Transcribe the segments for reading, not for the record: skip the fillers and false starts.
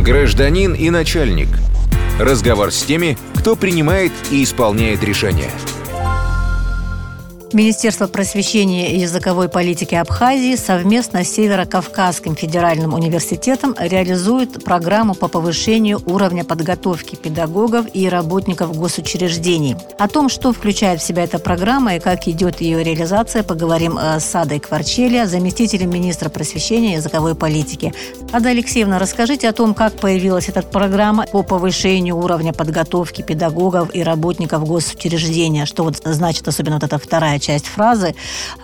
Гражданин и начальник. Разговор с теми, кто принимает и исполняет решения. Министерство просвещения и языковой политики Абхазии совместно с Северо-Кавказским федеральным университетом реализует программу по повышению уровня подготовки педагогов и работников госучреждений. О том, что включает в себя эта программа и как идет ее реализация, поговорим с Адой Кварчелия, заместителем министра просвещения и языковой политики. Ада Алексеевна, расскажите о том, как появилась эта программа по повышению уровня подготовки педагогов и работников госучреждения. Что значит особенно эта вторая часть фразы,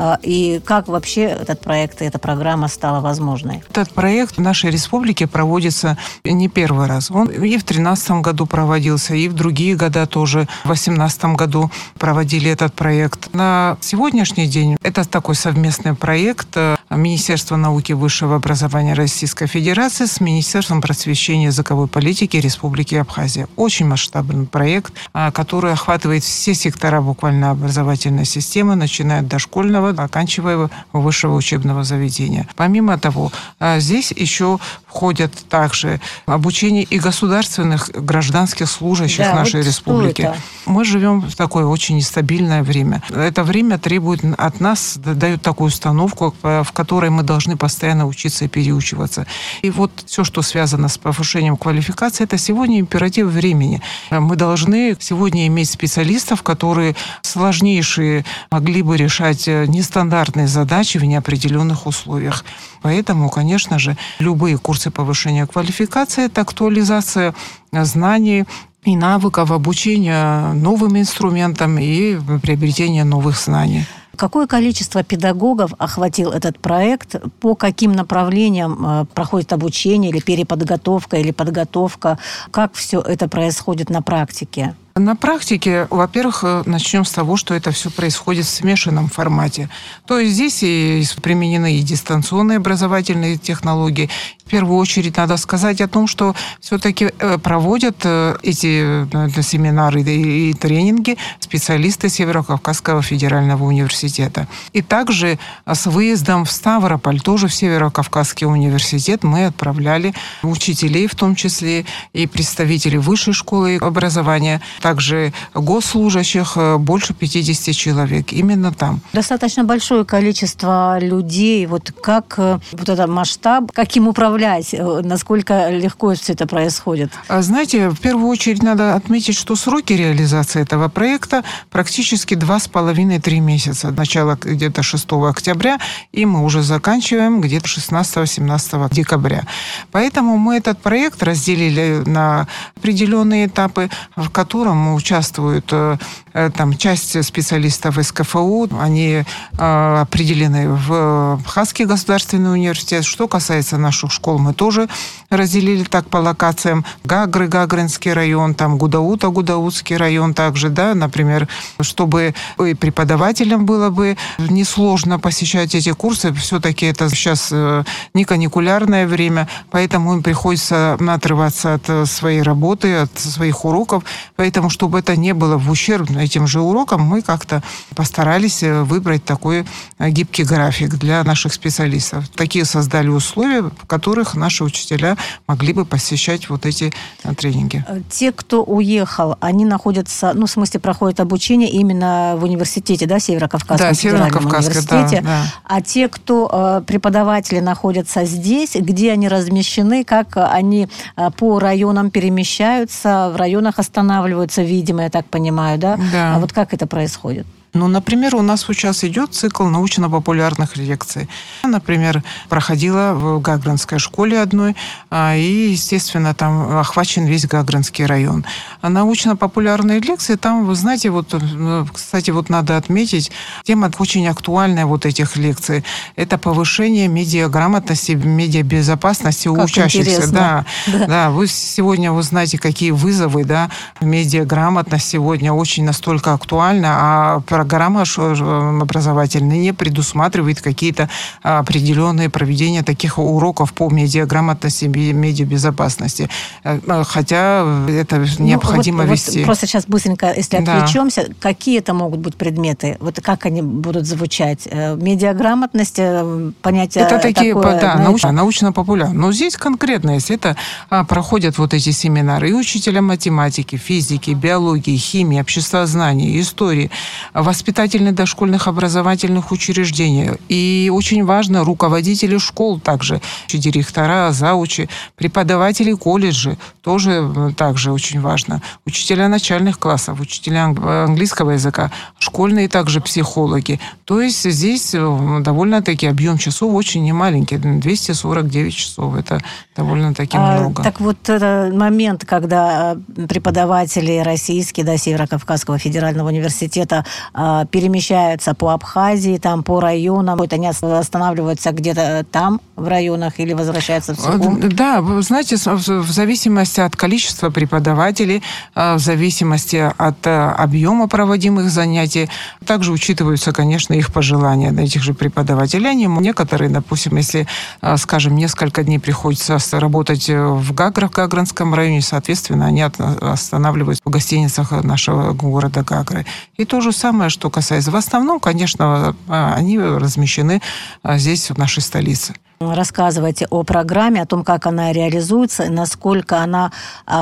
и как вообще этот проект и эта программа стала возможной? Этот проект в нашей республике проводится не первый раз. Он и в 2013 году проводился, и в другие года тоже. В 2018 году проводили этот проект. На сегодняшний день это такой совместный проект Министерства науки и высшего образования Российской Федерации с Министерством просвещения и языковой политики Республики Абхазия. Очень масштабный проект, который охватывает все сектора буквально образовательной системы, начиная от дошкольного, оканчивая высшего учебного заведения. Помимо того, здесь еще входят также обучение и государственных гражданских служащих нашей республики. Мы живем в такое очень нестабильное время. Это время требует от нас, дает такую установку, в которой мы должны постоянно учиться и переучиваться. И вот все, что связано с повышением квалификации, это сегодня императив времени. Мы должны сегодня иметь специалистов, которые сложнейшие могли бы решать нестандартные задачи в неопределенных условиях. Поэтому, конечно же, любые курсы повышения квалификации – это актуализация знаний и навыков, обучения новым инструментам и приобретение новых знаний. Какое количество педагогов охватил этот проект? По каким направлениям проходит обучение или переподготовка, или подготовка? Как все это происходит на практике? На практике, во-первых, начнем с того, что это все происходит в смешанном формате. То есть здесь и применены и дистанционные образовательные технологии. В первую очередь надо сказать о том, что все-таки проводят эти семинары и тренинги специалисты Северо-Кавказского федерального университета. И также с выездом в Ставрополь, тоже в Северо-Кавказский университет, мы отправляли учителей, в том числе и представителей высшей школы образования, также госслужащих, больше 50 человек. Именно там. Достаточно большое количество людей. Вот как вот этот масштаб, как им управлять, насколько легко все это происходит? Знаете, в первую очередь надо отметить, что сроки реализации этого проекта практически 2,5-3 месяца. Начало где-то 6 октября, и мы уже заканчиваем где-то 16-17 декабря. Поэтому мы этот проект разделили на определенные этапы, в котором участвуют там часть специалистов из КФУ, они определены в Абхазский государственный университет. Что касается наших школ, мы тоже разделили так по локациям. Гагры, Гагринский район, там Гудаута, Гудаутский район также, да, например, чтобы и преподавателям было бы несложно посещать эти курсы. Все-таки это сейчас не каникулярное время, поэтому им приходится отрываться от своей работы, от своих уроков. Поэтому, чтобы это не было в ущерб этим же урокам, мы как-то постарались выбрать такой гибкий график для наших специалистов. Такие создали условия, в которых наши учителя могли бы посещать вот эти тренинги. Те, кто уехал, они находятся, в смысле, проходят обучение именно в университете, да, Северо-Кавказском федеральном университете. Да. А те, кто преподаватели находятся здесь, где они размещены, как они по районам перемещаются, в районах останавливаются, видимо, я так понимаю, да? Да. А вот как это происходит? Например, у нас сейчас идет цикл научно-популярных лекций. Например, проходила в Гагринской школе одной, и, естественно, там охвачен весь Гагринский район. А научно-популярные лекции, там, вы знаете, кстати, надо отметить, тема очень актуальная вот этих лекций. Это повышение медиаграмотности, медиабезопасности у учащихся. Да. Вы сегодня узнаете, какие вызовы, да, медиаграмотность сегодня очень настолько актуальна, а программа образовательная не предусматривает какие-то определенные проведения таких уроков по медиаграмотности, медиабезопасности. Хотя это необходимо вести. Просто сейчас быстренько, если отвлечемся, какие это могут быть предметы? Вот как они будут звучать? Медиаграмотность, понятие это такие, такое... научно-популярные. Но здесь конкретно, если это проходят вот эти семинары и учителя математики, физики, биологии, химии, обществознания, истории, воспитательных дошкольных образовательных учреждений. И очень важно руководители школ также, директора, заучи, преподаватели колледжей тоже также очень важно. Учителя начальных классов, учителя английского языка, школьные также психологи. То есть здесь довольно-таки объем часов очень немаленький, 249 часов. Это довольно-таки много. Так вот, этот момент, когда преподаватели российские, Северо-Кавказского федерального университета перемещаются по Абхазии, там по районам, они останавливаются где-то там, в районах, или возвращаются в Сухум? Да, вы знаете, в зависимости от количества преподавателей, в зависимости от объема проводимых занятий, также учитываются, конечно, их пожелания этих же преподавателей. Некоторые, допустим, если, скажем, несколько дней приходится работать в Гагранском районе, соответственно, они останавливаются в гостиницах нашего города Гагры. И то же самое, что касается... В основном, конечно, они размещены здесь, в нашей столице. Рассказывайте о программе, о том, как она реализуется, насколько она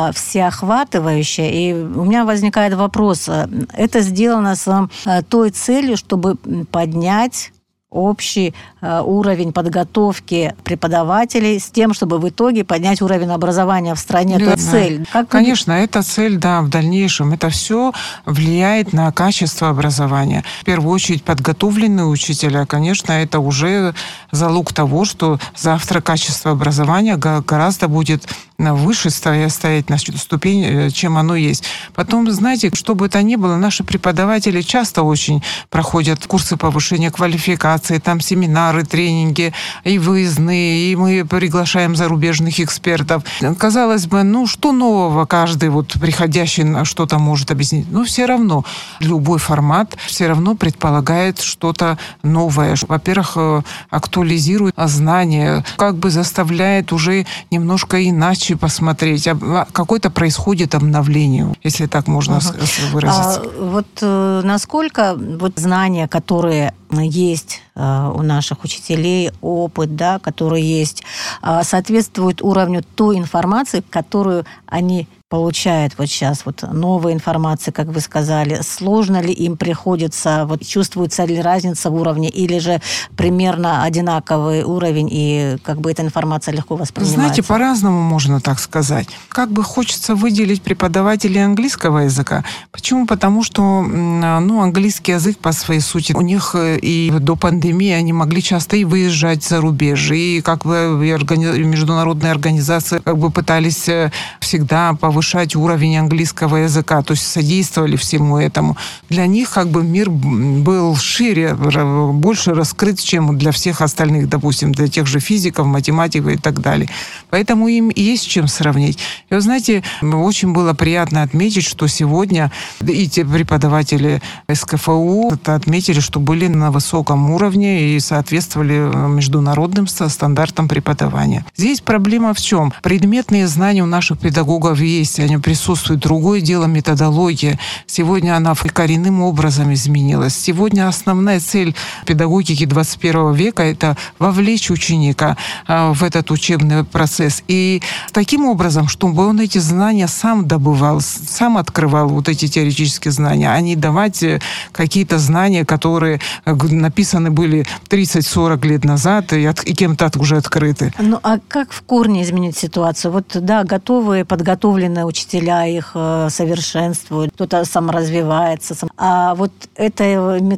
всеохватывающая. И у меня возникает вопрос. Это сделано с той целью, чтобы поднять общий уровень подготовки преподавателей с тем, чтобы в итоге поднять уровень образования в стране. Это цель. Конечно, это цель, в дальнейшем. Это все влияет на качество образования. В первую очередь, подготовленные учителя, конечно, это уже залог того, что завтра качество образования гораздо будет выше стоять на ступень, чем оно есть. Потом, знаете, что бы это ни было, наши преподаватели часто очень проходят курсы повышения квалификации, там семинары, тренинги, и выездные, и мы приглашаем зарубежных экспертов. Казалось бы, что нового каждый приходящий что-то может объяснить? Но все равно любой формат все равно предполагает что-то новое. Во-первых, актуализирует знания, заставляет уже немножко иначе посмотреть. Какое-то происходит обновление, если так можно выразиться. Насколько знания, которые есть у наших учителей, опыт, который есть, соответствует уровню той информации, которую они получают сейчас, новая информация, как вы сказали. Сложно ли им приходится, чувствуется ли разница в уровне, или же примерно одинаковый уровень, и эта информация легко воспринимается? Знаете, по-разному можно так сказать. Хочется выделить преподавателей английского языка. Почему? Потому что английский язык по своей сути, у них и до пандемии они могли часто и выезжать за рубеж, и международные организации пытались всегда повышать уровень английского языка, то есть содействовали всему этому. Для них мир был шире, больше раскрыт, чем для всех остальных, допустим, для тех же физиков, математиков и так далее. Поэтому им есть с чем сравнить. И вы знаете, очень было приятно отметить, что сегодня и те преподаватели СКФУ отметили, что были на высоком уровне и соответствовали международным стандартам преподавания. Здесь проблема в чем? Предметные знания у наших педагогов есть, они присутствуют. Другое дело методология. Сегодня она коренным образом изменилась. Сегодня основная цель педагогики 21 века – это вовлечь ученика в этот учебный процесс. И таким образом, чтобы он эти знания сам добывал, сам открывал эти теоретические знания, а не давать какие-то знания, которые написаны были 30-40 лет назад и кем-то уже открыты. А как в корне изменить ситуацию? Готовые, подготовленные учителя их совершенствуют, кто-то саморазвивается. А эта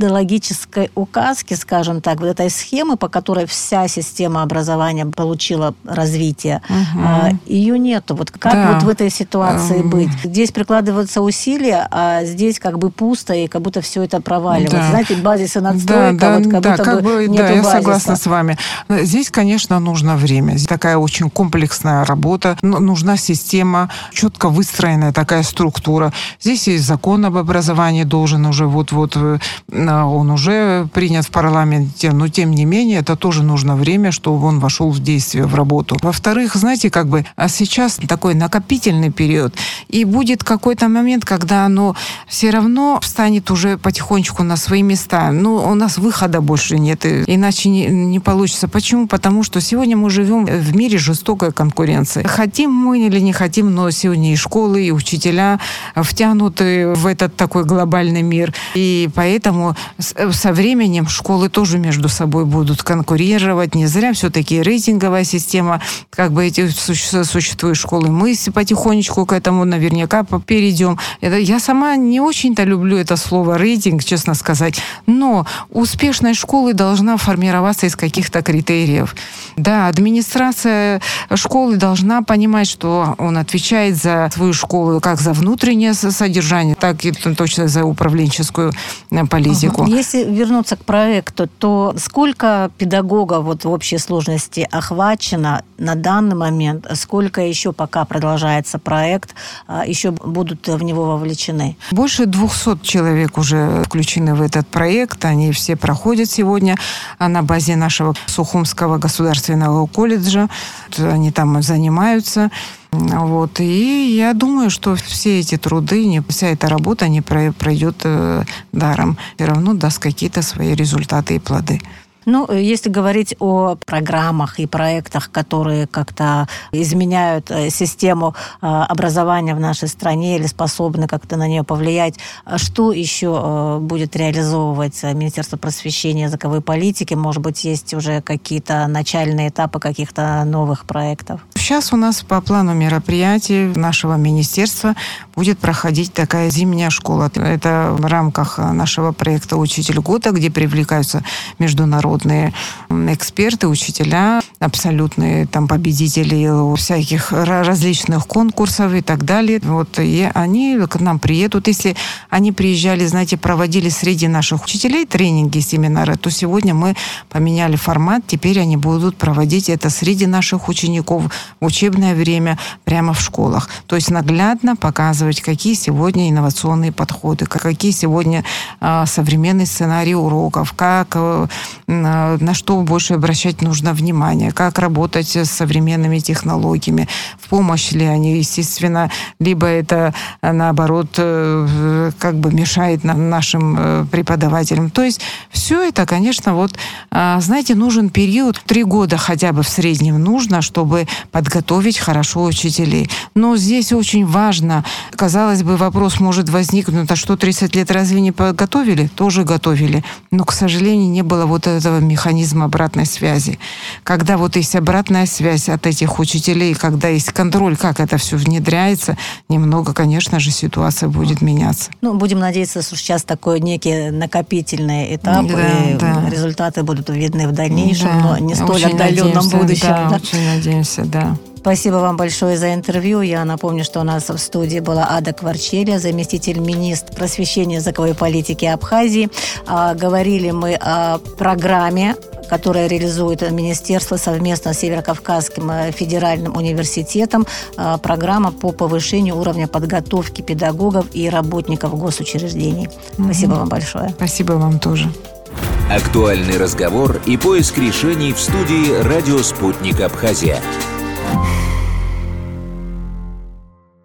методологической указки, скажем так, вот этой схемы, по которой вся система образования получила развитие, ее нету. Вот как вот в этой ситуации быть? Здесь прикладываются усилия, а здесь как бы пусто, и как будто все это проваливается. Знаете, базис и надстройка, вот как будто бы нету я базиса. Согласна с вами. Здесь, конечно, нужно время. Здесь такая очень комплексная работа. Нужна система, четко выстроенная такая структура. Здесь есть закон об образовании, должен уже вот-вот, он уже принят в парламенте, но тем не менее, это тоже нужно время, чтобы он вошел в действие, в работу. Во-вторых, знаете, как бы, а сейчас такой накопительный период, и будет какой-то момент, когда оно все равно встанет уже потихонечку на свои места. У нас выхода больше нет, иначе не получится. Почему? Потому что сегодня мы живем в мире жестокой конкуренции. Хотим мы или не хотим, но сегодня и школы, и учителя втянуты в этот такой глобальный мир. И поэтому со временем школы тоже между собой будут конкурировать. Не зря все-таки рейтинговая система, как бы эти существуют школы. Мы потихонечку к этому наверняка перейдем. Я сама не очень-то люблю это слово рейтинг, честно сказать. Но успешная школа должна формироваться из каких-то критериев. Да, администрация школы должна понимать, что он отвечает за свою школу как за внутреннее содержание, так и точно за управленческую политику. Если вернуться к проекту, то сколько педагогов вот в общей сложности охвачено на данный момент? Сколько еще, пока продолжается проект, еще будут в него вовлечены? Больше 200 человек уже включены в этот проект. Они все проходят сегодня на базе нашего Сухумского государственного колледжа. Они там занимаются. И я думаю, что все эти труды, вся эта работа не пройдет даром. Все равно даст какие-то свои результаты и плоды. Если говорить о программах и проектах, которые как-то изменяют систему образования в нашей стране или способны как-то на нее повлиять, что еще будет реализовывать Министерство просвещения и языковой политики? Может быть, есть уже какие-то начальные этапы каких-то новых проектов? Сейчас у нас по плану мероприятий нашего министерства будет проходить такая зимняя школа. Это в рамках нашего проекта «Учитель года», где привлекаются международные эксперты, учителя, абсолютные победители всяких различных конкурсов и так далее. И они к нам приедут. Если они приезжали, знаете, проводили среди наших учителей тренинги, семинары, то сегодня мы поменяли формат. Теперь они будут проводить это среди наших учеников в учебное время прямо в школах. То есть наглядно показывать, какие сегодня инновационные подходы, какие сегодня современные сценарии уроков, как на что больше обращать нужно внимание, как работать с современными технологиями, в помощь ли они, естественно, либо это, наоборот, как бы мешает нашим преподавателям. То есть все это, конечно, знаете, нужен период, 3 года хотя бы в среднем нужно, чтобы подготовить хорошо учителей. Но здесь очень важно, казалось бы, вопрос может возникнуть, а что, 30 лет разве не подготовили? Тоже готовили. Но, к сожалению, не было этого механизма обратной связи. Когда есть обратная связь от этих учителей, когда есть контроль, как это все внедряется, немного, конечно же, ситуация будет меняться. Будем надеяться, что сейчас такой некий накопительный этап, результаты будут видны в дальнейшем, но не столь отдаленном будущем. Да, очень надеемся, да. Спасибо вам большое за интервью. Я напомню, что у нас в студии была Ада Кварчеля, заместитель министра просвещения и языковой политики Абхазии. Говорили мы о программе, которая реализует министерство совместно с Северокавказским федеральным университетом. Программа по повышению уровня подготовки педагогов и работников госучреждений. Спасибо вам большое. Спасибо вам тоже. Актуальный разговор и поиск решений в студии «Радио Спутник Абхазия».